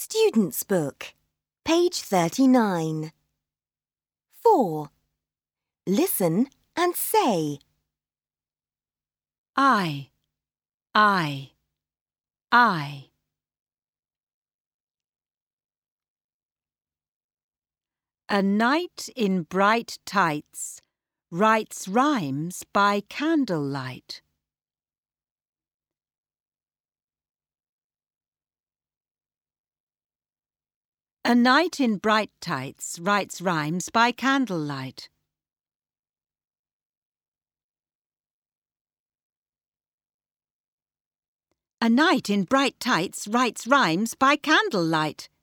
Student's Book, page 39. 4. Listen and say. I. A knight in bright tights writes rhymes by candlelight. A knight in bright tights writes rhymes by candlelight. A knight in bright tights writes rhymes by candlelight.